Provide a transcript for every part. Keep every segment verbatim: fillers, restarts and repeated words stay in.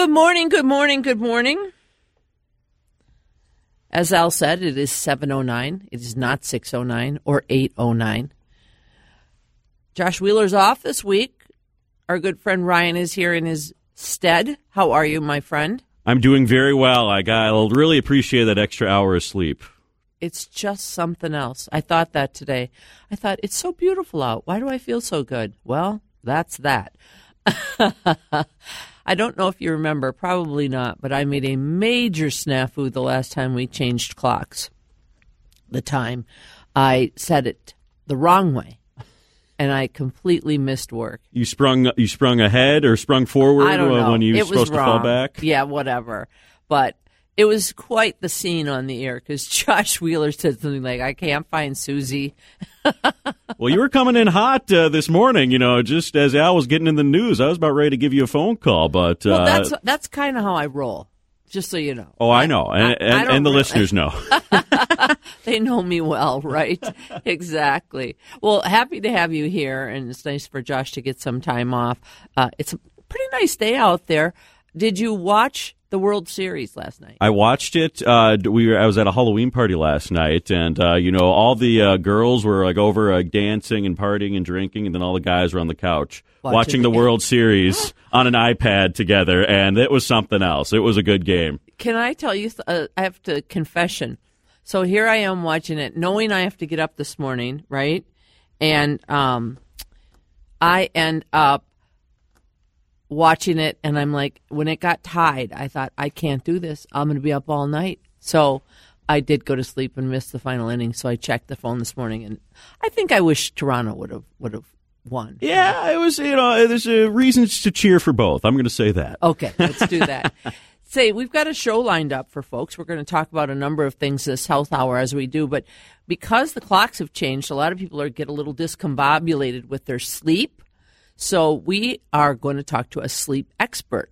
Good morning, good morning, good morning. As Al said, it is seven oh nine. It is not six oh nine or eight oh nine. Josh Wheeler's off this week. Our good friend Ryan is here in his stead. How are you, my friend? I'm doing very well. I got, I'll really appreciate that extra hour of sleep. It's just something else. I thought that today. I thought, it's so beautiful out. Why do I feel so good? Well, that's that. I don't know if you remember, probably not, but I made a major snafu the last time we changed clocks. The time I set it the wrong way, and I completely missed work. You sprung you sprung ahead or sprung forward I don't know. when you were it supposed was to wrong. fall back? Yeah, whatever. But it was quite the scene on the air because Josh Wheeler said something like, I can't find Susie. Well, you were coming in hot uh, this morning, you know, just as Al was getting in the news. I was about ready to give you a phone call, but... Uh, well, that's that's kind of how I roll, just so you know. Oh, I know, and, I, and, I and the really, listeners know. They know me well, right? Exactly. Well, happy to have you here, and it's nice for Josh to get some time off. Uh, it's a pretty nice day out there. Did you watch the World Series last night? I watched it. Uh, we were, I was at a Halloween party last night, and uh, you know, all the uh, girls were like over uh, dancing and partying and drinking, and then all the guys were on the couch watching, watching the, the World Series on an iPad together, and it was something else. It was a good game. Can I tell you? Uh, I have to confession. So here I am watching it, knowing I have to get up this morning, right? And um, I end up watching it, and I'm like, when it got tied, I thought, I can't do this. I'm going to be up all night. So I did go to sleep and miss the final inning, so I checked the phone this morning, and I think I wish Toronto would have would have won. Yeah, it was, you know, there's uh, reasons to cheer for both. I'm going to say that. Okay, let's do that. Say, we've got a show lined up for folks. We're going to talk about a number of things this health hour as we do, but because the clocks have changed, a lot of people are get a little discombobulated with their sleep. So we are going to talk to a sleep expert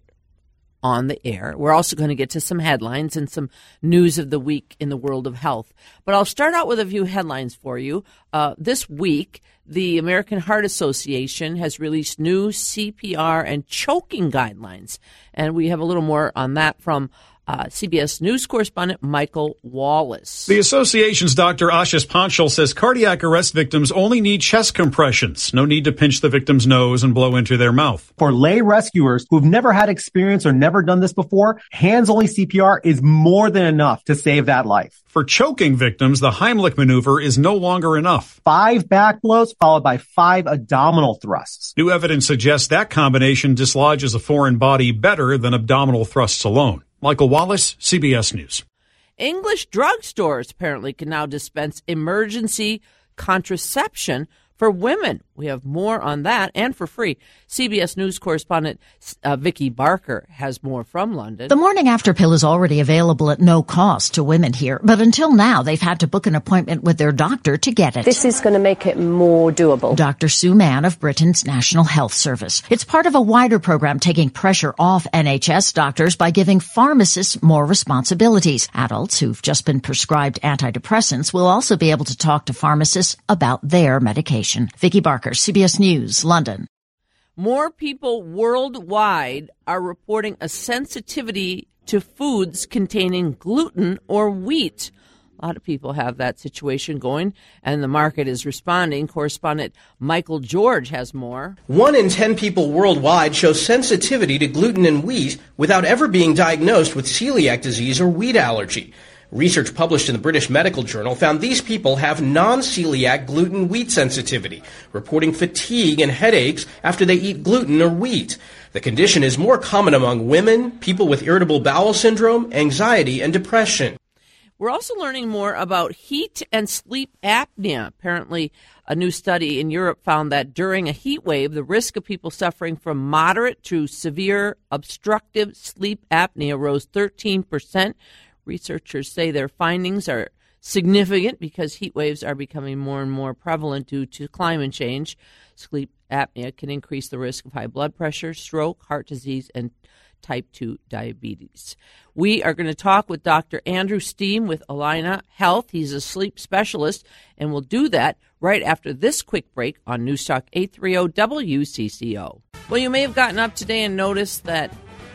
on the air. We're also going to get to some headlines and some news of the week in the world of health. But I'll start out with a few headlines for you. Uh, this week, the American Heart Association has released new C P R and choking guidelines. And we have a little more on that from Uh, C B S News correspondent Michael Wallace. The association's Doctor Ashish Panchal says cardiac arrest victims only need chest compressions. No need to pinch the victim's nose and blow into their mouth. For lay rescuers who've never had experience or never done this before, hands-only C P R is more than enough to save that life. For choking victims, the Heimlich maneuver is no longer enough. Five back blows followed by five abdominal thrusts. New evidence suggests that combination dislodges a foreign body better than abdominal thrusts alone. Michael Wallace, C B S News. English drugstores apparently can now dispense emergency contraception for women. We have more on that, and for free. C B S News correspondent uh, Vicky Barker has more from London. The morning after pill is already available at no cost to women here, but until now they've had to book an appointment with their doctor to get it. This is going to make it more doable. Doctor Sue Mann of Britain's National Health Service. It's part of a wider program taking pressure off N H S doctors by giving pharmacists more responsibilities. Adults who've just been prescribed antidepressants will also be able to talk to pharmacists about their medication. Vicky Barker, C B S News, London. More people worldwide are reporting a sensitivity to foods containing gluten or wheat. A lot of people have that situation going, and the market is responding. Correspondent Michael George has more. One in ten people worldwide show sensitivity to gluten and wheat without ever being diagnosed with celiac disease or wheat allergy. Research published in the British Medical Journal found these people have non-celiac gluten wheat sensitivity, reporting fatigue and headaches after they eat gluten or wheat. The condition is more common among women, people with irritable bowel syndrome, anxiety, and depression. We're also learning more about heat and sleep apnea. Apparently, a new study in Europe found that during a heat wave, the risk of people suffering from moderate to severe obstructive sleep apnea rose thirteen percent. Researchers say their findings are significant because heat waves are becoming more and more prevalent due to climate change. Sleep apnea can increase the risk of high blood pressure, stroke, heart disease, and type two diabetes. We are going to talk with Doctor Andrew Steen with Allina Health. He's a sleep specialist, and we'll do that right after this quick break on Newstalk eight thirty W C C O. Well, you may have gotten up today and noticed that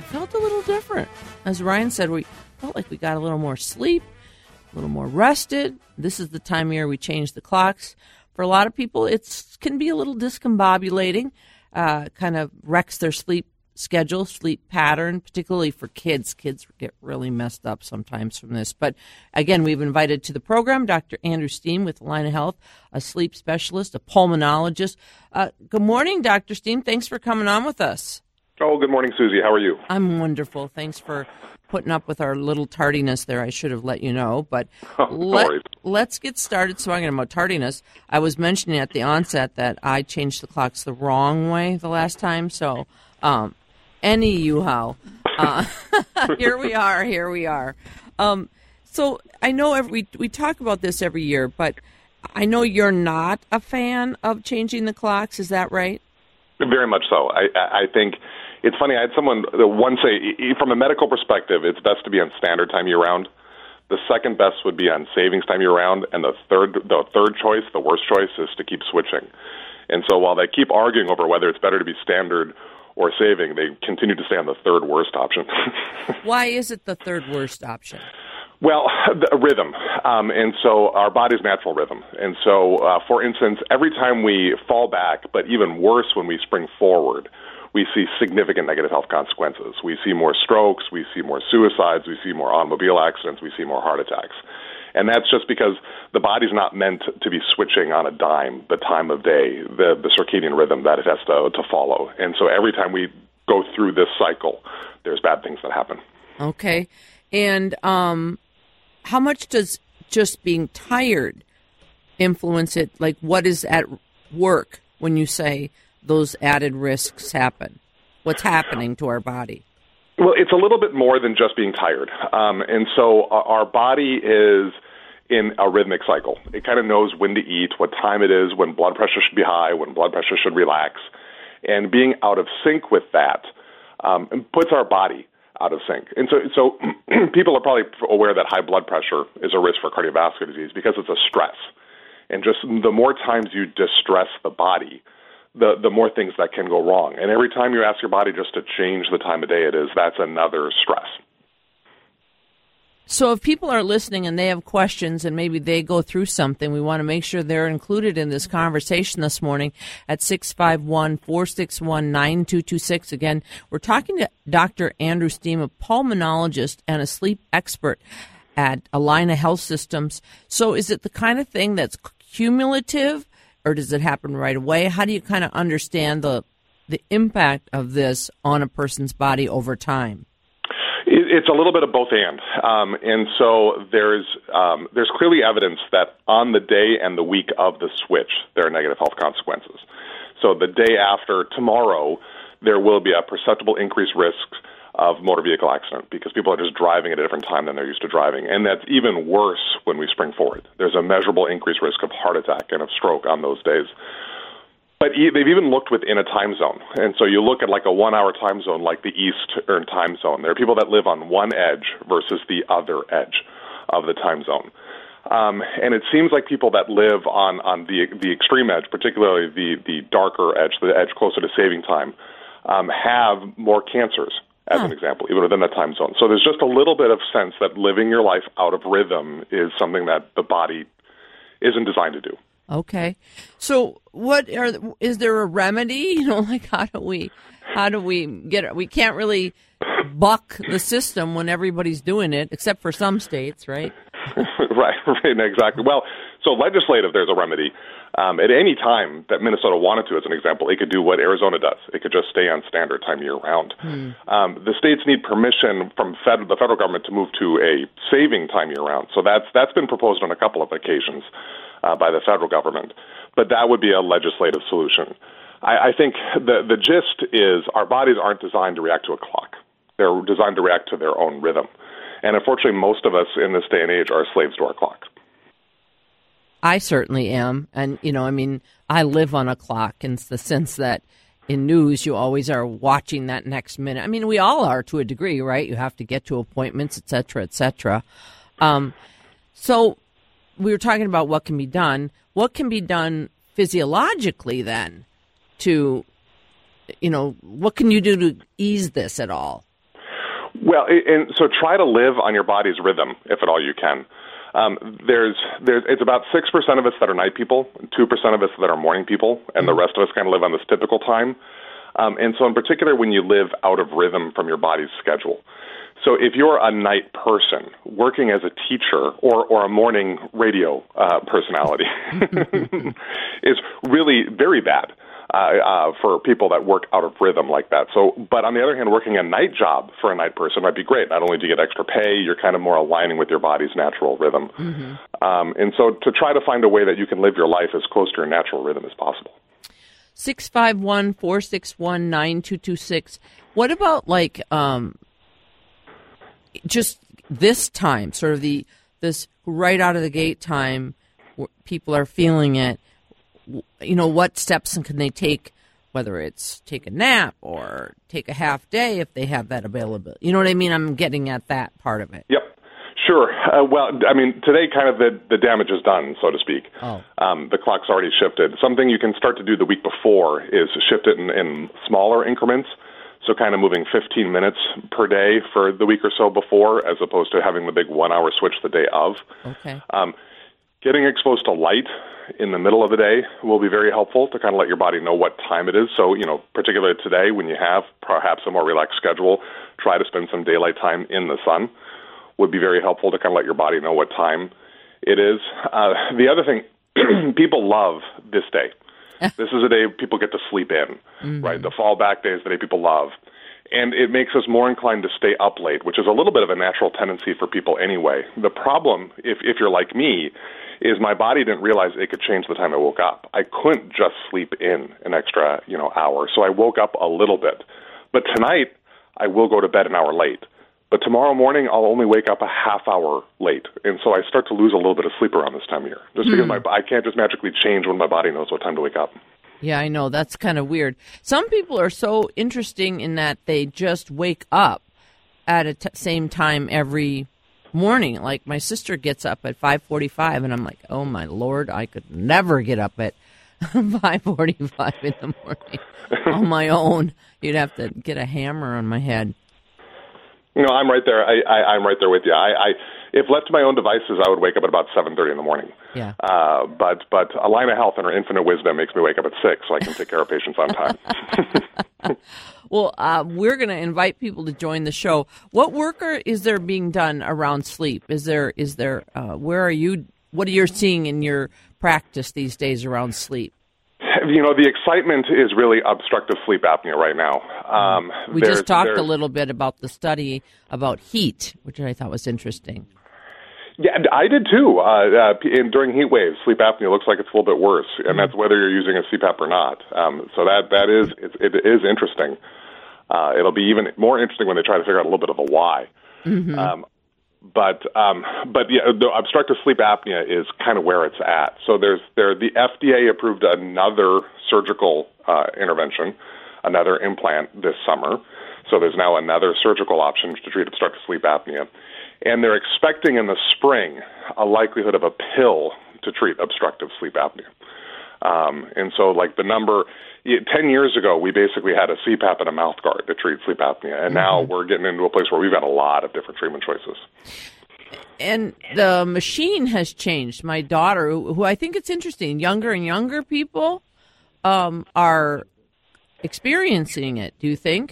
felt a little different. As Ryan said, we felt like we got a little more sleep, a little more rested. This is the time of year we change the clocks. For a lot of people, it can be a little discombobulating, uh, kind of wrecks their sleep schedule, sleep pattern, particularly for kids. Kids get really messed up sometimes from this. But again, we've invited to the program Doctor Andrew Steen with Allina Health, a sleep specialist, a pulmonologist. Uh, good morning, Doctor Steen. Thanks for coming on with us. Oh, good morning, Susie. How are you? I'm wonderful. Thanks for putting up with our little tardiness there. I should have let you know. But oh, let, let's get started. Talking about tardiness, I was mentioning at the onset that I changed the clocks the wrong way the last time. So, um, any you how. Uh, here we are. Here we are. Um, so I know every, we we talk about this every year, but I know you're not a fan of changing the clocks. Is that right? Very much so. I, I think it's funny. I had someone once say, from a medical perspective, it's best to be on standard time year round. The second best would be on savings time year round, and the third, the third choice, the worst choice, is to keep switching. And so while they keep arguing over whether it's better to be standard or saving, they continue to stay on the third worst option. Why is it the third worst option? Well, the rhythm, um, and so our body's natural rhythm. And so, uh, for instance, every time we fall back, but even worse when we spring forward, we see significant negative health consequences. We see more strokes, we see more suicides, we see more automobile accidents, we see more heart attacks. And that's just because the body's not meant to be switching on a dime the time of day, the, the circadian rhythm that it has to, to follow. And so every time we go through this cycle, there's bad things that happen. Okay. And um, how much does just being tired influence it? Like, what is at work when you say those added risks happen? What's happening to our body? Well, it's a little bit more than just being tired. Um, and so our body is in a rhythmic cycle. It kind of knows when to eat, what time it is, when blood pressure should be high, when blood pressure should relax. And being out of sync with that um, puts our body out of sync. And so, so people are probably aware that high blood pressure is a risk for cardiovascular disease because it's a stress. And just the more times you distress the body, the the more things that can go wrong. And every time you ask your body just to change the time of day it is, that's another stress. So if people are listening and they have questions and maybe they go through something, we want to make sure they're included in this conversation this morning at six five one, four six one, nine two two six. Again, we're talking to Doctor Andrew Steen, a pulmonologist and a sleep expert at Allina Health Systems. So is it the kind of thing that's cumulative, or does it happen right away? How do you kind of understand the the impact of this on a person's body over time? It's a little bit of both and. Um, and so there's um, there's clearly evidence that on the day and the week of the switch, there are negative health consequences. So the day after tomorrow, there will be a perceptible increased risk of motor vehicle accident because people are just driving at a different time than they're used to driving. And that's even worse when we spring forward. There's a measurable increased risk of heart attack and of stroke on those days. But they've even looked within a time zone. And so you look at like a one-hour time zone like the Eastern time zone. There are people that live on one edge versus the other edge of the time zone. Um, and it seems like people that live on, on the the extreme edge, particularly the, the darker edge, the edge closer to saving time, um, have more cancers, as huh. an example, even within that time zone. So there's just a little bit of sense that living your life out of rhythm is something that the body isn't designed to do. Okay. So what are, is there a remedy? You know, like how do we, how do we get it? We can't really buck the system when everybody's doing it, except for some states, right? right, right, exactly. Well, so legislative, there's a remedy. Um, at any time that Minnesota wanted to, as an example, it could do what Arizona does. It could just stay on standard time year round. Hmm. Um, the states need permission from fed- the federal government to move to a saving time year round. So that's that's been proposed on a couple of occasions uh, by the federal government. But that would be a legislative solution. I, I think the the gist is our bodies aren't designed to react to a clock. They're designed to react to their own rhythm. And unfortunately, most of us in this day and age are slaves to our clock. I certainly am. And, you know, I mean, I live on a clock in the sense that in news, you always are watching that next minute. I mean, we all are to a degree, right? You have to get to appointments, et cetera, et cetera. Um, so we were talking about what can be done. What can be done physiologically then to, you know, what can you do to ease this at all? Well, and so try to live on your body's rhythm, if at all you can. Um, there's, there's, it's about six percent of us that are night people, two percent of us that are morning people, and the rest of us kind of live on this typical time. Um, and so in particular, when you live out of rhythm from your body's schedule. So if you're a night person working as a teacher or, or a morning radio uh, personality, is really very bad. Uh, uh, for people that work out of rhythm like that. So, but on the other hand, working a night job for a night person might be great. Not only do you get extra pay, you're kind of more aligning with your body's natural rhythm. Mm-hmm. Um, and so to try to find a way that you can live your life as close to your natural rhythm as possible. six five one, four six one, nine two two six. What about like um, just this time, sort of the this right out of the gate time, where people are feeling it? You know, what steps can they take, whether it's take a nap or take a half day if they have that availability? You know what I mean? I'm getting at that part of it. Yep, sure. Uh, well, I mean, today kind of the, the damage is done, so to speak. Oh. Um, the clock's already shifted. Something you can start to do the week before is shift it in, in smaller increments, so kind of moving fifteen minutes per day for the week or so before, as opposed to having the big one-hour switch the day of. Okay. Um, getting exposed to light in the middle of the day will be very helpful to kind of let your body know what time it is. So, you know, particularly today when you have perhaps a more relaxed schedule, try to spend some daylight time in the sun would be very helpful to kind of let your body know what time it is. Uh, the other thing, people love this day. This is a day people get to sleep in, mm-hmm. right? The fall back day is the day people love. And it makes us more inclined to stay up late, which is a little bit of a natural tendency for people anyway. The problem, if, if you're like me, is my body didn't realize it could change the time I woke up. I couldn't just sleep in an extra, you know, hour. So I woke up a little bit. But tonight, I will go to bed an hour late. But tomorrow morning, I'll only wake up a half hour late. And so I start to lose a little bit of sleep around this time of year. Just because my, I can't just magically change when my body knows what time to wake up. Yeah, I know. That's kind of weird. Some people are so interesting in that they just wake up at a t- same time every morning. Like my sister gets up at five forty-five, and I'm like, oh, my Lord, I could never get up at five forty-five in the morning on my own. You'd have to get a hammer on my head. You know, I'm right there. I, I, I'm right there with you. I, I, if left to my own devices, I would wake up at about seven thirty in the morning. Yeah. Uh, but but Allina Health and her infinite wisdom makes me wake up at six so I can take care of patients on time. Well, uh, we're going to invite people to join the show. What work are, is there being done around sleep? Is there is there uh, where are you? What are you seeing in your practice these days around sleep? You know, the excitement is really obstructive sleep apnea right now. Um, we just talked a little bit about the study about heat, which I thought was interesting. Yeah, I did too. Uh, uh, and during heat waves, sleep apnea looks like it's a little bit worse, and that's whether you're using a C PAP or not. Um, so that that is it, it is interesting. Uh, it'll be even more interesting when they try to figure out a little bit of a why. Mm-hmm. Um, but um, but yeah, the obstructive sleep apnea is kind of where it's at. So there's there the F D A approved another surgical uh, intervention, another implant this summer. So there's now another surgical option to treat obstructive sleep apnea. And they're expecting in the spring a likelihood of a pill to treat obstructive sleep apnea. Um, and so, like the number, ten years ago, we basically had a C PAP and a mouth guard to treat sleep apnea. And mm-hmm. now we're getting into a place where we've got a lot of different treatment choices. And the machine has changed. My daughter, who I think it's interesting, younger and younger people um, are experiencing it, do you think?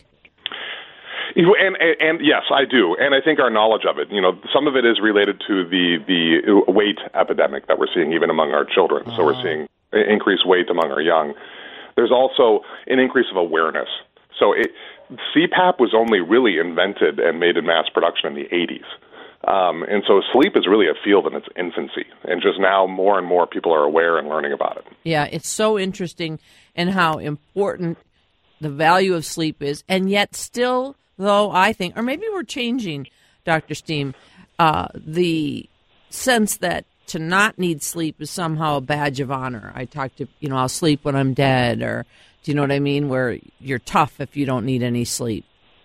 And, and, and yes, I do. And I think our knowledge of it, you know, some of it is related to the, the weight epidemic that we're seeing even among our children. Oh. So we're seeing increased weight among our young. There's also an increase of awareness. So it, C PAP was only really invented and made in mass production in the eighties. Um, and so sleep is really a field in its infancy. And just now more and more people are aware and learning about it. Yeah, it's so interesting and how important the value of sleep is. And yet still, though, I think, or maybe we're changing, Doctor Steen, uh, the sense that to not need sleep is somehow a badge of honor. I talk to, you know, I'll sleep when I'm dead, or do you know what I mean, where you're tough if you don't need any sleep.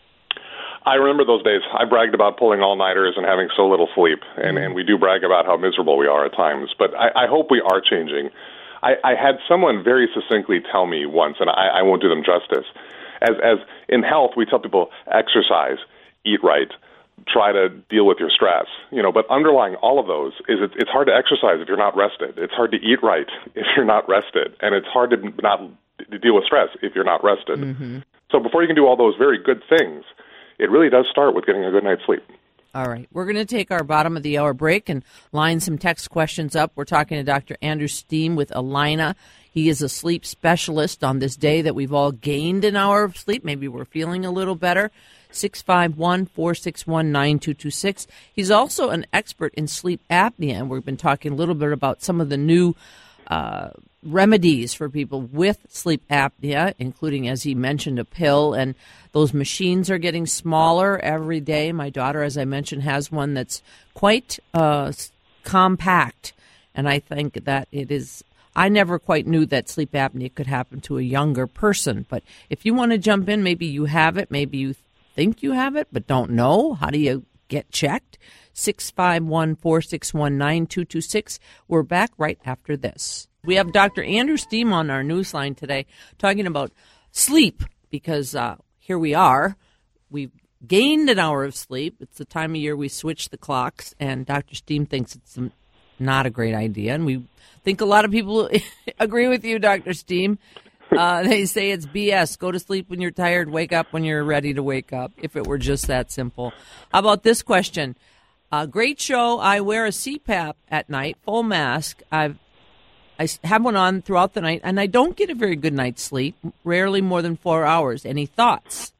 I remember those days. I bragged about pulling all-nighters and having so little sleep, and, and we do brag about how miserable we are at times, but I, I hope we are changing. I, I had someone very succinctly tell me once, and I, I won't do them justice, as as in health, we tell people exercise eat right, try to deal with your stress. You know, but underlying all of those is it's, it's hard to exercise if you're not rested. It's hard to eat right if you're not rested, and it's hard to not to deal with stress if you're not rested. Mm-hmm. So before you can do all those very good things, it really does start with getting a good night's sleep. All right. We're going to take our bottom of the hour break and line some text questions up. We're talking to Doctor Andrew Steen with Allina. He is a sleep specialist on this day that we've all gained an hour of sleep. Maybe we're feeling a little better. six five one, four six one, nine two two six. He's also an expert in sleep apnea, and we've been talking a little bit about some of the new uh, remedies for people with sleep apnea, including, as he mentioned, a pill. And those machines are getting smaller every day. My daughter, as I mentioned, has one that's quite uh, compact, and I think that it is. I never quite knew that sleep apnea could happen to a younger person. But if you want to jump in, maybe you have it, maybe you think you have it, but don't know. How do you get checked? six five one, four six one, nine two two six. We're back right after this. We have Doctor Andrew Steen on our newsline today talking about sleep because uh, here we are. We've gained an hour of sleep. It's the time of year we switch the clocks, and Doctor Steen thinks it's not a great idea, and we think a lot of people agree with you, Doctor Steen. Uh, they say it's B S. Go to sleep when you're tired, wake up when you're ready to wake up, if it were just that simple. How about this question? Uh, great show. I wear a C PAP at night, full mask. I've, I have one on throughout the night, and I don't get a very good night's sleep, rarely more than four hours. Any thoughts?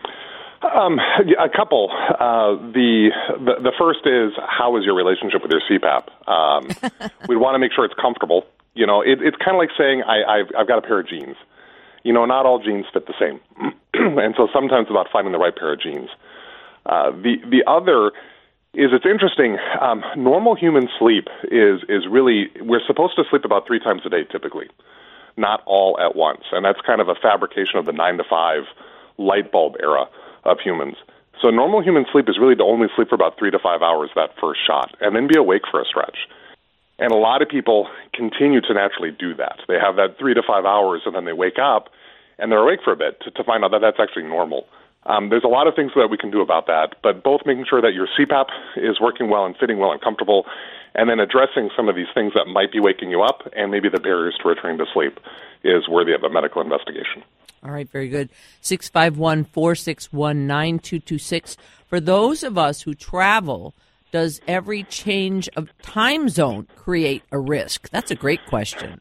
Um, a couple. Uh, the, the the first is, how is your relationship with your C PAP? Um, we want to make sure it's comfortable. You know, it, it's kind of like saying, I, I've, I've got a pair of jeans. You know, not all jeans fit the same. And so sometimes it's about finding the right pair of jeans. Uh, the, the other is, it's interesting, um, normal human sleep is, is really, we're supposed to sleep about three times a day typically, not all at once. And that's kind of a fabrication of the nine to five light bulb era of humans. So normal human sleep is really to only sleep for about three to five hours that first shot, and then be awake for a stretch. And a lot of people continue to naturally do that. They have that three to five hours, and then they wake up, and they're awake for a bit to, to find out that that's actually normal. Um, there's a lot of things that we can do about that, but both making sure that your C PAP is working well and fitting well and comfortable, and then addressing some of these things that might be waking you up, and maybe the barriers to returning to sleep is worthy of a medical investigation. All right, very good. six five one, four six one, nine two two six. For those of us who travel, does every change of time zone create a risk? That's a great question.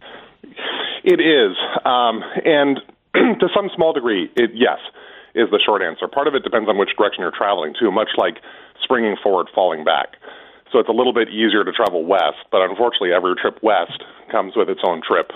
It is. Um, and to some small degree, it, yes, is the short answer. Part of it depends on which direction you're traveling to, much like springing forward, falling back. So it's a little bit easier to travel west, but unfortunately every trip west comes with its own trip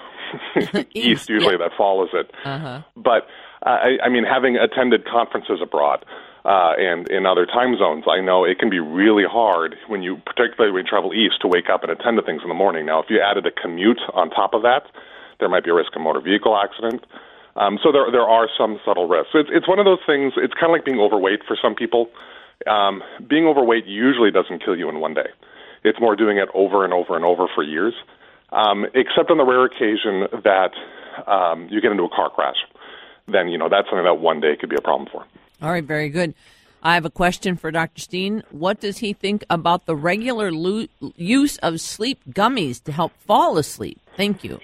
east, usually, yeah, that follows it. Uh-huh. But, uh, I, I mean, having attended conferences abroad uh, and in other time zones, I know it can be really hard when you, particularly when you travel east, to wake up and attend to things in the morning. Now, if you added a commute on top of that, there might be a risk of motor vehicle accident. Um, so there there are some subtle risks. It's, it's one of those things, it's kind of like being overweight for some people. Um, being overweight usually doesn't kill you in one day. It's more doing it over and over and over for years, um, except on the rare occasion that um, you get into a car crash. Then, you know, that's something that one day could be a problem for. All right, very good. I have a question for Doctor Steen. What does he think about the regular lo- use of sleep gummies to help fall asleep? Thank you.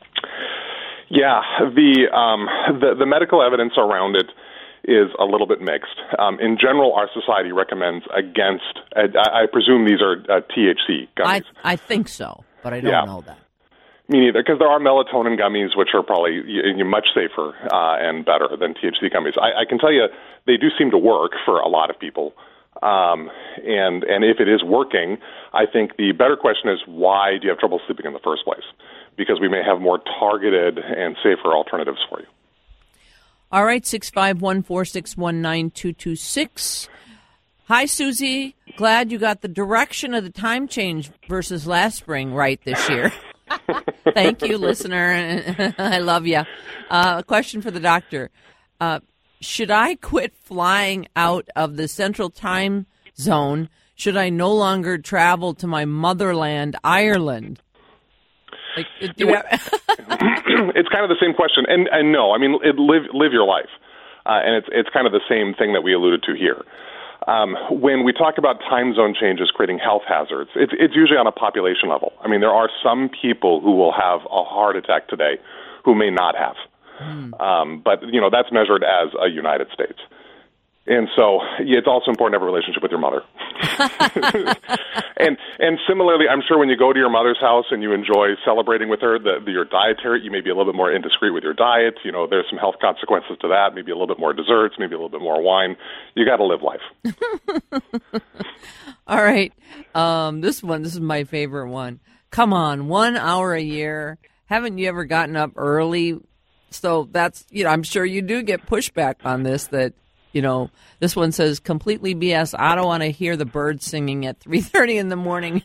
Yeah, the um, the, the medical evidence around it is a little bit mixed. Um, in general, our society recommends against, uh, I presume these are uh, T H C gummies. I, I think so, but I don't yeah. know that. Me neither, because there are melatonin gummies, which are probably y- y- much safer uh, and better than T H C gummies. I, I can tell you they do seem to work for a lot of people. Um, and, and if it is working, I think the better question is, why do you have trouble sleeping in the first place? Because we may have more targeted and safer alternatives for you. All right, six five one, four six one, nine two two six. Hi, Susie. Glad you got the direction of the time change versus last spring right this year. Thank you, listener. I love you. Uh, a question for the doctor. Uh, should I quit flying out of the central time zone? Should I no longer travel to my motherland, Ireland? Like, do you have... It's kind of the same question, and and no, I mean, it, live live your life, uh, and it's it's kind of the same thing that we alluded to here. Um, when we talk about time zone changes creating health hazards, it's, it's usually on a population level. I mean, there are some people who will have a heart attack today who may not have. Mm. Um, but, you know, that's measured as a United States. And so yeah, it's also important to have a relationship with your mother. and and similarly, I'm sure when you go to your mother's house and you enjoy celebrating with her, the, the, your dietary, you may be a little bit more indiscreet with your diet. You know, there's some health consequences to that, maybe a little bit more desserts, maybe a little bit more wine. You got to live life. All right. Um, this one, this is my favorite one. Come on, one hour a year. Haven't you ever gotten up early? So that's, you know, I'm sure you do get pushback on this that, you know, this one says completely B S. I don't want to hear the birds singing at three thirty in the morning.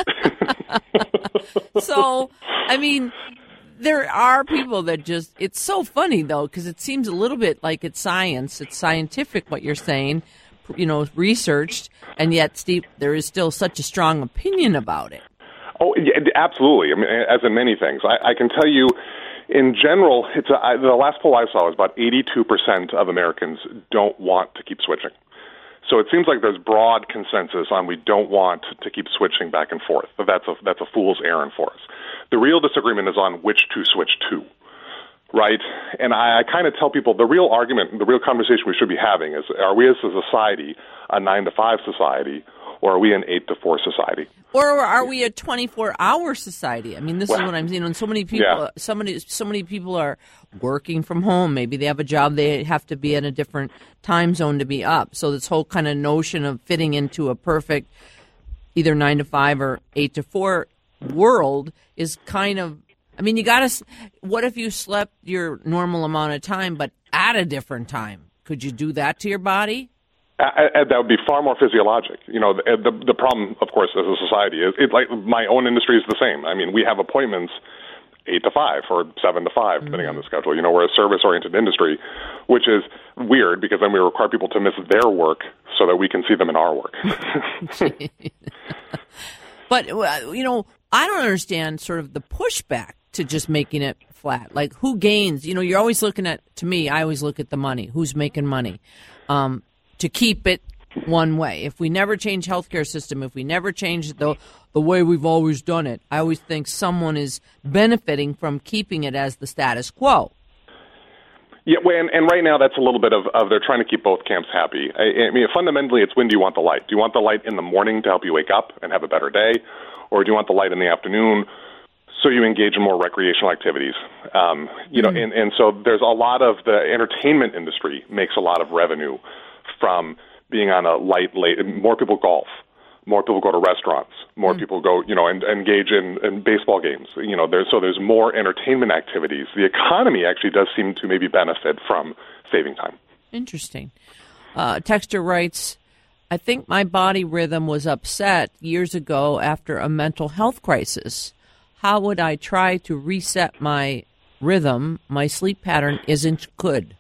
So, I mean, there are people that just, it's so funny, though, because it seems a little bit like it's science. It's scientific what you're saying, you know, researched, and yet, Steve, there is still such a strong opinion about it. Oh, yeah, absolutely. I mean, as in many things. I, I can tell you, in general, it's a, I, the last poll I saw was about eighty-two percent of Americans don't want to keep switching. So it seems like there's broad consensus on we don't want to keep switching back and forth. That's a, that's a fool's errand for us. The real disagreement is on which to switch to, right? And I, I kind of tell people the real argument, the real conversation we should be having is, are we as a society a nine to five society, or are we an eight to four society? Or are we a twenty-four hour society? I mean, this well, is what I'm seeing. When so many people, yeah. so many, so many people are working from home. Maybe they have a job; they have to be in a different time zone to be up. So this whole kind of notion of fitting into a perfect, either nine to five or eight to four world is kind of. I mean, you got to. What if you slept your normal amount of time, but at a different time? Could you do that to your body? Uh, that would be far more physiologic. You know, the, the the problem, of course, as a society is, it like my own industry is the same. I mean, we have appointments eight to five or seven to five, mm-hmm. depending on the schedule. You know, we're a service-oriented industry, which is weird because then we require people to miss their work so that we can see them in our work. But, you know, I don't understand sort of the pushback to just making it flat. Like, who gains? You know, you're always looking at, to me, I always look at the money. Who's making money? Um to keep it one way. If we never change healthcare system, if we never change the the way we've always done it, I always think someone is benefiting from keeping it as the status quo. Yeah, well, and, and right now that's a little bit of, of they're trying to keep both camps happy. I, I mean, fundamentally, it's when do you want the light? Do you want the light in the morning to help you wake up and have a better day? Or do you want the light in the afternoon so you engage in more recreational activities? Um, you mm-hmm. know, and, and so there's a lot of the entertainment industry makes a lot of revenue from being on a light, late, more people golf, more people go to restaurants, more mm. people go, you know, and, and engage in, in baseball games. You know, there's so there's more entertainment activities. The economy actually does seem to maybe benefit from saving time. Interesting. Uh, Texter writes, I think my body rhythm was upset years ago after a mental health crisis. How would I try to reset my rhythm? My sleep pattern isn't good.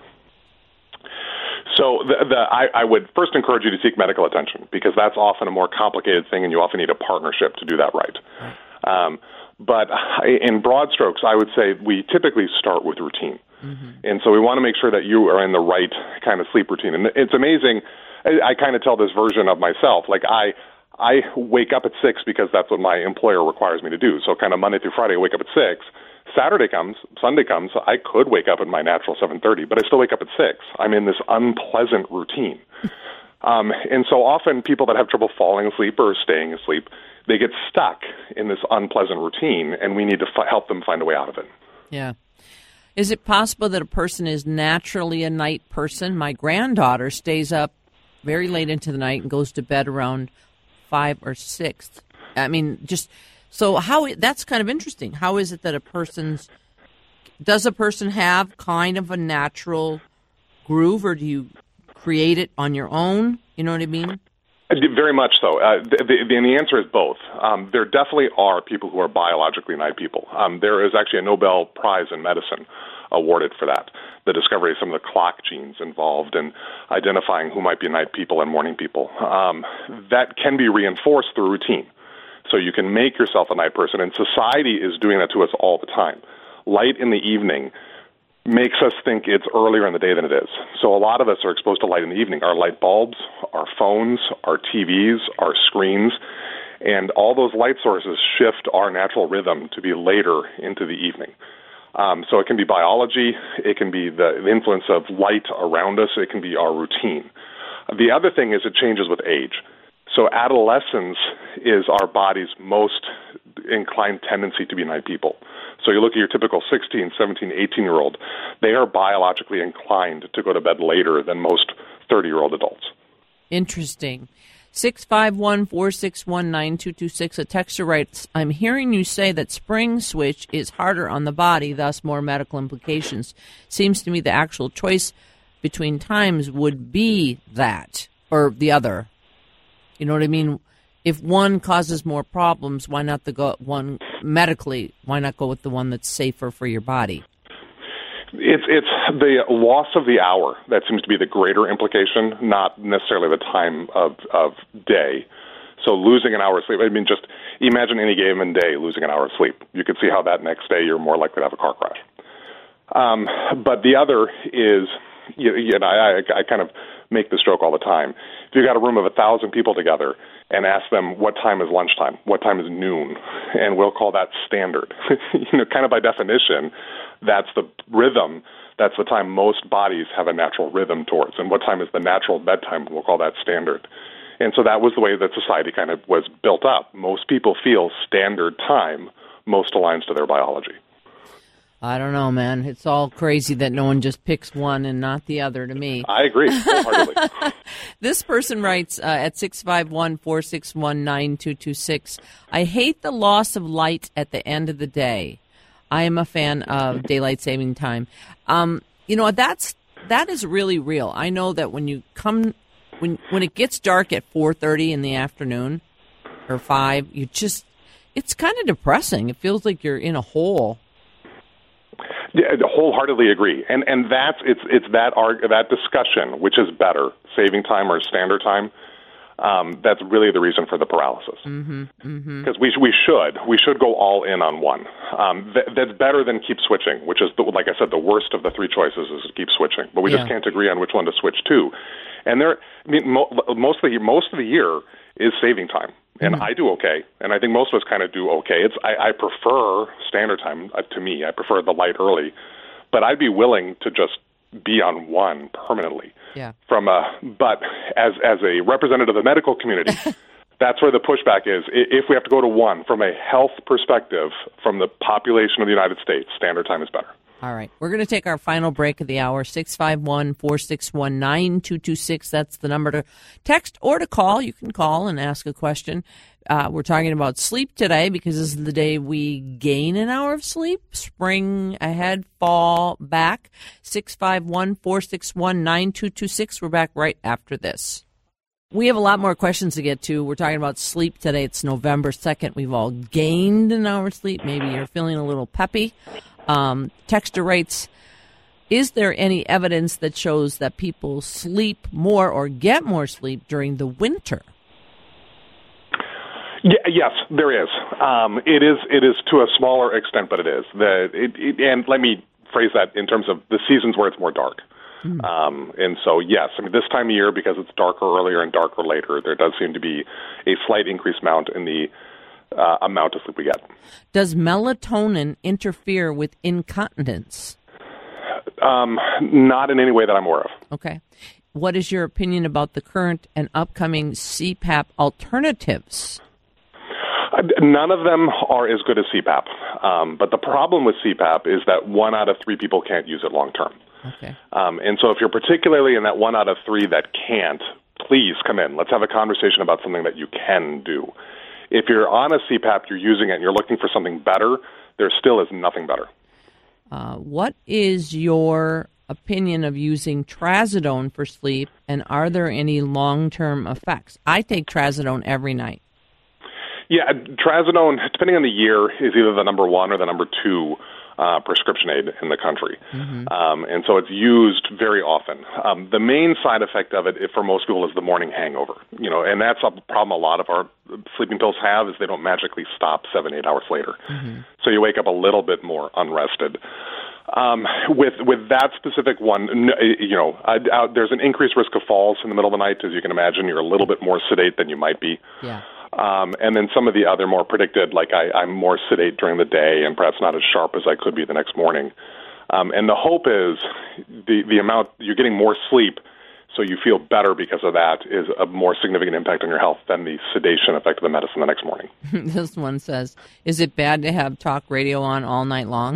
So the, the, I, I would first encourage you to seek medical attention because that's often a more complicated thing and you often need a partnership to do that right. Um, but in broad strokes, I would say we typically start with routine. Mm-hmm. And so we want to make sure that you are in the right kind of sleep routine. And it's amazing. I, I kind of tell this version of myself. Like I, I wake up at six because that's what my employer requires me to do. So kind of Monday through Friday, I wake up at six. Saturday comes, Sunday comes, I could wake up at my natural seven thirty, but I still wake up at six. I'm in this unpleasant routine. Um, and so often people that have trouble falling asleep or staying asleep, they get stuck in this unpleasant routine, and we need to f- help them find a way out of it. Yeah. Is it possible that a person is naturally a night person? My granddaughter stays up very late into the night and goes to bed around five or six. I mean, just... So how that's kind of interesting. How is it that a person's does a person have kind of a natural groove, or do you create it on your own? You know what I mean? Very much so. Uh, the, the, and the answer is both. Um, there definitely are people who are biologically night people. Um, there is actually a Nobel Prize in medicine awarded for that. The discovery of some of the clock genes involved in identifying who might be night people and morning people. Um, that can be reinforced through routine. So you can make yourself a night person, and society is doing that to us all the time. Light in the evening makes us think it's earlier in the day than it is. So a lot of us are exposed to light in the evening. Our light bulbs, our phones, our T Vs, our screens, and all those light sources shift our natural rhythm to be later into the evening. Um, so it can be biology, it can be the influence of light around us, it can be our routine. The other thing is it changes with age. So adolescence is our body's most inclined tendency to be night people. So you look at your typical sixteen, seventeen, eighteen-year-old, they are biologically inclined to go to bed later than most thirty-year-old adults. Interesting. six five one, four six one, nine two two six. A texter writes, I'm hearing you say that spring switch is harder on the body, thus more medical implications. Seems to me the actual choice between times would be that or the other. You know what I mean? If one causes more problems, why not the go one medically? Why not go with the one that's safer for your body? It's it's the loss of the hour that seems to be the greater implication, not necessarily the time of of day. So losing an hour of sleep, I mean, just imagine any given day losing an hour of sleep. You could see how that next day you're more likely to have a car crash. Um, but the other is, you, you know, I, I kind of make this joke all the time. If you got a room of a thousand people together and ask them what time is lunchtime, what time is noon, and we'll call that standard. You know, kind of by definition, that's the rhythm. That's the time most bodies have a natural rhythm towards. And what time is the natural bedtime? We'll call that standard. And so that was the way that society kind of was built up. Most people feel standard time most aligns to their biology. I don't know, man. It's all crazy that no one just picks one and not the other to me. I agree wholeheartedly. This person writes uh, at six five one, four six one, nine two two six, I hate the loss of light at the end of the day. I am a fan of daylight saving time. Um, you know, that's that is really real. I know that when you come, when when it gets dark at four thirty in the afternoon or five, you just, it's kind of depressing. It feels like you're in a hole. Yeah, I wholeheartedly agree, and and that's it's it's that arg- that discussion, which is better, saving time or standard time. Um, that's really the reason for the paralysis. Because mm-hmm, mm-hmm. we we should we should go all in on one. Um, th- that's better than keep switching, which is the, like I said, the worst of the three choices is to keep switching. But we yeah. just can't agree on which one to switch to. And there, I mean, mo- most of the most of the year is saving time. And mm-hmm. I do okay, and I think most of us kind of do okay. It's I, I prefer standard time uh, to me. I prefer the light early, but I'd be willing to just be on one permanently. Yeah. From a but as as a representative of the medical community, that's where the pushback is. If we have to go to one from a health perspective, from the population of the United States, standard time is better. All right. We're going to take our final break of the hour, six five one, four six one, nine two two six. That's the number to text or to call. You can call and ask a question. Uh, we're talking about sleep today because this is the day we gain an hour of sleep. Spring ahead, fall back. six five one, four six one, nine two two six. We're back right after this. We have a lot more questions to get to. We're talking about sleep today. It's November second. We've all gained an hour of sleep. Maybe you're feeling a little peppy. Um, texter writes, is there any evidence that shows that people sleep more or get more sleep during the winter? Yeah, yes, there is. Um, it is. It is to a smaller extent, but it is. The, it, it, and let me phrase that in terms of the seasons where it's more dark. Mm. Um, and so, yes, I mean, this time of year, because it's darker earlier and darker later, there does seem to be a slight increased amount in the Uh, amount of sleep we get. Does melatonin interfere with incontinence? Um, not in any way that I'm aware of. Okay. What is your opinion about the current and upcoming C PAP alternatives? Uh, none of them are as good as C PAP. Um, but the problem with C PAP is that one out of three people can't use it long term. Okay. Um, and so if you're particularly in that one out of three that can't, please come in. Let's have a conversation about something that you can do. If you're on a C PAP, you're using it, and you're looking for something better, there still is nothing better. Uh, what is your opinion of using trazodone for sleep, and are there any long-term effects? I take trazodone every night. Yeah, trazodone, depending on the year, is either the number one or the number two uh, prescription aid in the country. Mm-hmm. Um, and so it's used very often. Um, the main side effect of it, if for most people, is the morning hangover. You know, and that's a problem a lot of our sleeping pills have, is they don't magically stop seven, eight hours later. Mm-hmm. So you wake up a little bit more unrested. Um, with with that specific one, you know, uh, uh, there's an increased risk of falls in the middle of the night. As you can imagine, you're a little bit more sedate than you might be. Yeah. Um, and then some of the other more predicted, like I, I'm more sedate during the day and perhaps not as sharp as I could be the next morning. Um, and the hope is the, the amount you're getting more sleep, so you feel better because of that, is a more significant impact on your health than the sedation effect of the medicine the next morning. This one says, is it bad to have talk radio on all night long?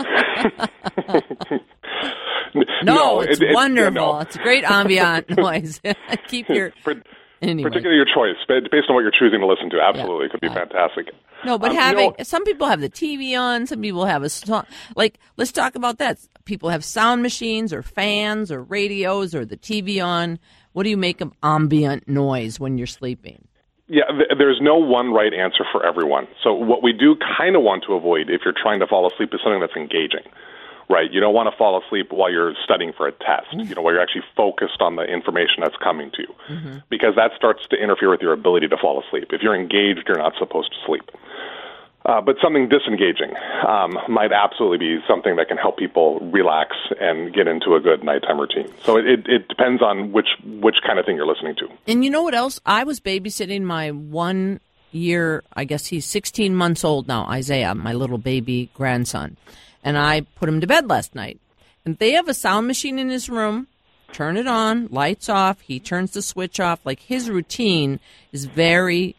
no, no, it's it, wonderful. It, no. It's a great ambient noise. Keep your... Anyway. Particularly your choice, based on what you're choosing to listen to. Absolutely, yeah. It could be uh, fantastic. No, but um, having you know, some people have the T V on, some people have a like. Let's talk about that. People have sound machines or fans or radios or the T V on. What do you make of ambient noise when you're sleeping? Yeah, th- there's no one right answer for everyone. So what we do kind of want to avoid if you're trying to fall asleep is something that's engaging. Right, you don't want to fall asleep while you're studying for a test, you know, while you're actually focused on the information that's coming to you, mm-hmm. because that starts to interfere with your ability to fall asleep. If you're engaged, you're not supposed to sleep. Uh, but something disengaging um, might absolutely be something that can help people relax and get into a good nighttime routine. So it, it, it depends on which which kind of thing you're listening to. And you know what else? I was babysitting my one year, I guess he's sixteen months old now, Isaiah, my little baby grandson. And I put him to bed last night. And they have a sound machine in his room. Turn it on, lights off. He turns the switch off. Like, his routine is very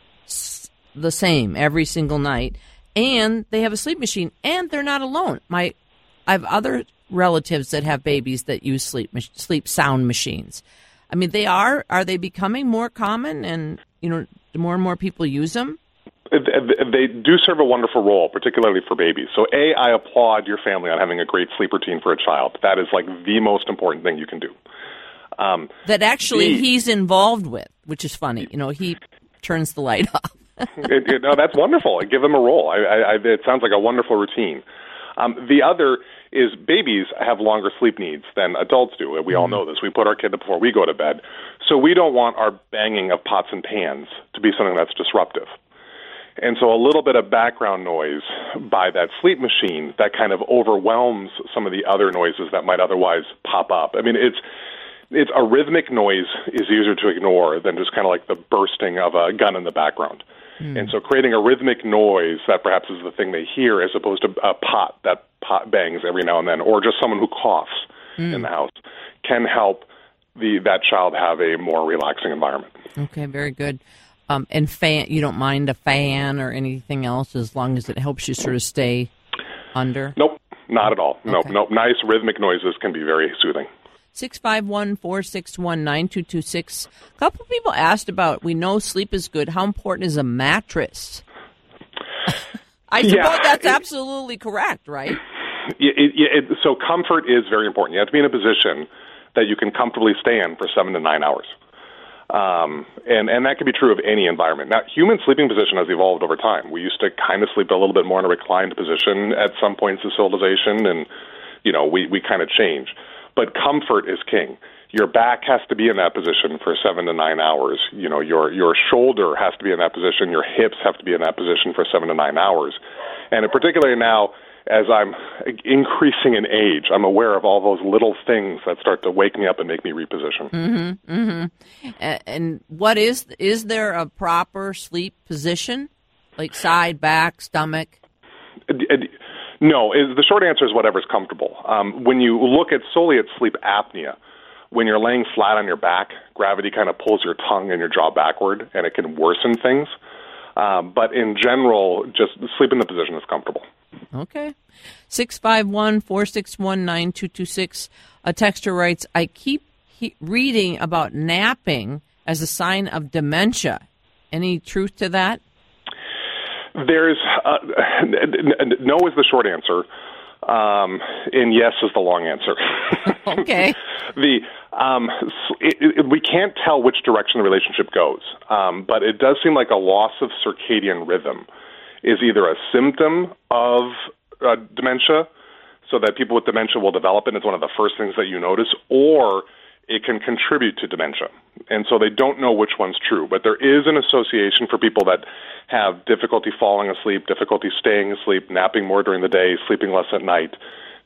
s- the same every single night. And they have a sleep machine. And they're not alone. My, I have other relatives that have babies that use sleep sleep sound machines. I mean, they are. Are they becoming more common? And, you know, more and more people use them? They do serve a wonderful role, particularly for babies. So, A, I applaud your family on having a great sleep routine for a child. That is, like, the most important thing you can do. Um, that actually B, he's involved with, which is funny. You know, he turns the light off. it, it, no, that's wonderful. Give them a role. I, I, it sounds like a wonderful routine. Um, the other is babies have longer sleep needs than adults do. We mm. all know this. We put our kid up before we go to bed. So we don't want our banging of pots and pans to be something that's disruptive. And so a little bit of background noise by that sleep machine that kind of overwhelms some of the other noises that might otherwise pop up. I mean, it's it's a rhythmic noise is easier to ignore than just kind of like the bursting of a gun in the background. Mm. And so creating a rhythmic noise that perhaps is the thing they hear as opposed to a pot that pot bangs every now and then, or just someone who coughs mm. in the house, can help the that child have a more relaxing environment. Okay, very good. Um, and fan, you don't mind a fan or anything else as long as it helps you sort of stay under? Nope, not at all. Nope, okay. nope. Nice rhythmic noises can be very soothing. six five one, four six one, nine two two six. A couple of people asked about, we know sleep is good. How important is a mattress? I suppose yeah, that's it, absolutely correct, right? It, it, it, so comfort is very important. You have to be in a position that you can comfortably stay in for seven to nine hours. Um, and, and that can be true of any environment. Now, human sleeping position has evolved over time. We used to kind of sleep a little bit more in a reclined position at some points of civilization, and, you know, we, we kind of change. But comfort is king. Your back has to be in that position for seven to nine hours. You know, your, your shoulder has to be in that position. Your hips have to be in that position for seven to nine hours. And particularly now, as I'm increasing in age, I'm aware of all those little things that start to wake me up and make me reposition. Mm-hmm, mm-hmm. And what is, is there a proper sleep position? Like side, back, stomach? No, the short answer is whatever's comfortable. Um, when you look at solely at sleep apnea, when you're laying flat on your back, gravity kind of pulls your tongue and your jaw backward, and it can worsen things. Um, but in general, just sleep in the position that's comfortable. Okay. six five one, four six one, nine two two six. A texter writes, I keep he- reading about napping as a sign of dementia. Any truth to that? There's uh, no is the short answer, um, and yes is the long answer. Okay. the um, it, it, we can't tell which direction the relationship goes, um, but it does seem like a loss of circadian rhythm is either a symptom of uh, dementia, so that people with dementia will develop it, and it's one of the first things that you notice, or it can contribute to dementia. And so they don't know which one's true. But there is an association for people that have difficulty falling asleep, difficulty staying asleep, napping more during the day, sleeping less at night,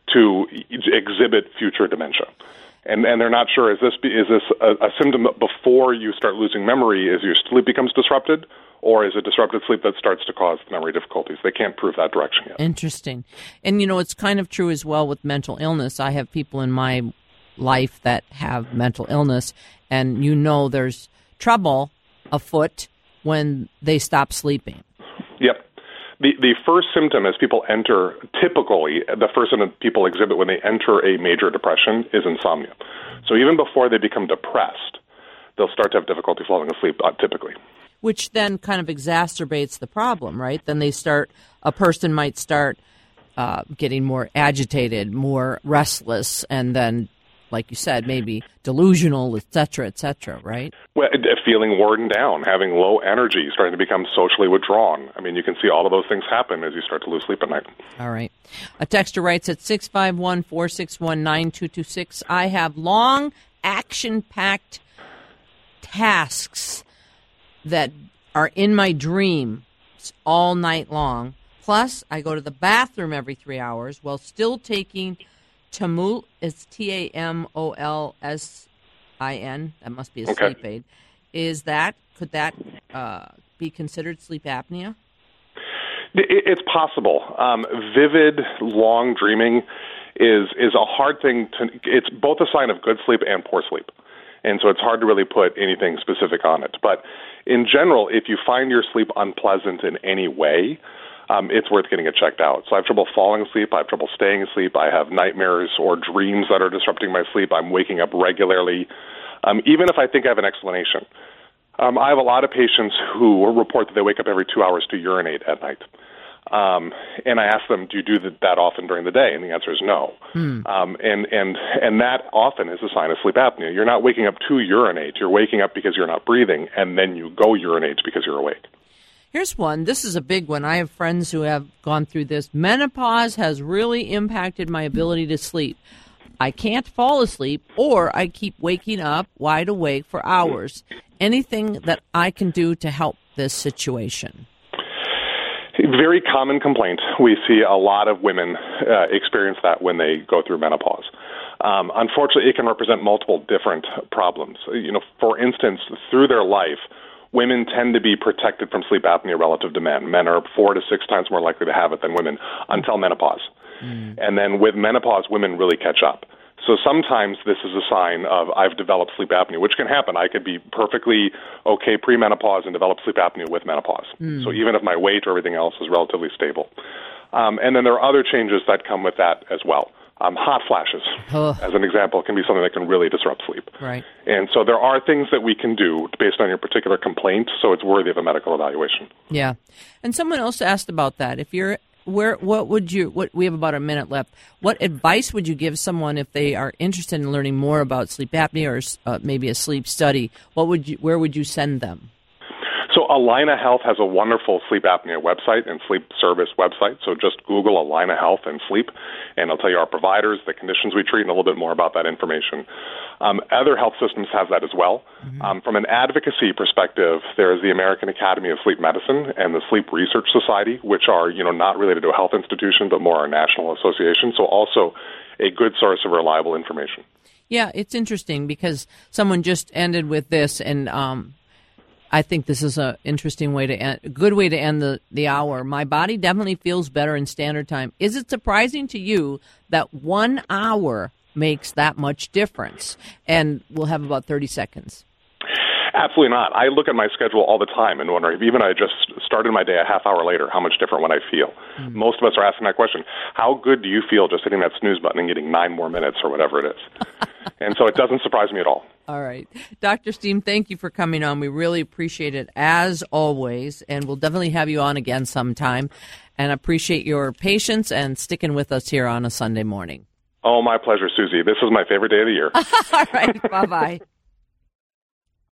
to exhibit future dementia. And and they're not sure, is this is this a, a symptom before you start losing memory as your sleep becomes disrupted, or is it disrupted sleep that starts to cause memory difficulties? They can't prove that direction yet. Interesting. And, you know, it's kind of true as well with mental illness. I have people in my life that have mental illness, and you know there's trouble afoot when they stop sleeping. Yep. The the first symptom as people enter, typically, the first symptom people exhibit when they enter a major depression is insomnia. So even before they become depressed, they'll start to have difficulty falling asleep, uh, typically. Which then kind of exacerbates the problem, right? Then they start, a person might start uh, getting more agitated, more restless, and then, like you said, maybe delusional, et cetera, et cetera, right? Well, feeling worn down, having low energy, starting to become socially withdrawn. I mean, you can see all of those things happen as you start to lose sleep at night. All right. A texter writes at six five one, four six one, nine two two six, I have long, action-packed tasks that are in my dreams all night long. Plus, I go to the bathroom every three hours while still taking Tamul, it's T A M O L S I N. That must be a okay. sleep aid. Is that, could that uh, be considered sleep apnea? It's possible. Um, vivid, long dreaming is is a hard thing to, it's both a sign of good sleep and poor sleep. And so it's hard to really put anything specific on it. But in general, if you find your sleep unpleasant in any way, Um, it's worth getting it checked out. So I have trouble falling asleep. I have trouble staying asleep. I have nightmares or dreams that are disrupting my sleep. I'm waking up regularly, um, even if I think I have an explanation. Um, I have a lot of patients who report that they wake up every two hours to urinate at night. Um, and I ask them, do you do that often during the day? And the answer is no. Hmm. Um, and, and, and that often is a sign of sleep apnea. You're not waking up to urinate. You're waking up because you're not breathing, and then you go urinate because you're awake. Here's one. This is a big one. I have friends who have gone through this. Menopause has really impacted my ability to sleep. I can't fall asleep, or I keep waking up wide awake for hours. Anything that I can do to help this situation? Very common complaint. We see a lot of women uh, experience that when they go through menopause. Um, unfortunately, it can represent multiple different problems. You know, for instance, through their life, women tend to be protected from sleep apnea relative to men. Men are four to six times more likely to have it than women until menopause. Mm. And then with menopause, women really catch up. So sometimes this is a sign of I've developed sleep apnea, which can happen. I could be perfectly okay pre-menopause and develop sleep apnea with menopause. Mm. So even if my weight or everything else is relatively stable. Um, and then there are other changes that come with that as well. Um, hot flashes, oh. as an example, can be something that can really disrupt sleep. Right. And so there are things that we can do based on your particular complaint, so it's worthy of a medical evaluation. Yeah. And someone else asked about that. If you're, where, what would you, what, we have about a minute left. What advice would you give someone if they are interested in learning more about sleep apnea or uh, maybe a sleep study? What would you, where would you send them? So Allina Health has a wonderful sleep apnea website and sleep service website. So just Google Allina Health and sleep, and it'll tell you our providers, the conditions we treat, and a little bit more about that information. Um, other health systems have that as well. Mm-hmm. Um, from an advocacy perspective, there is the American Academy of Sleep Medicine and the Sleep Research Society, which are, you know, not related to a health institution, but more our national association. So also a good source of reliable information. Yeah, it's interesting because someone just ended with this, and um, I think this is an interesting way to end, a good way to end the, the hour. My body definitely feels better in standard time. Is it surprising to you that one hour makes that much difference? And we'll have about thirty seconds. Absolutely not. I look at my schedule all the time and wonder if even I just started my day a half hour later, how much different would I feel? Mm. Most of us are asking that question. How good do you feel just hitting that snooze button and getting nine more minutes or whatever it is? And so it doesn't surprise me at all. All right. Doctor Steen, thank you for coming on. We really appreciate it, as always, and we'll definitely have you on again sometime. And appreciate your patience and sticking with us here on a Sunday morning. Oh, my pleasure, Susie. This is my favorite day of the year. All right. Bye-bye.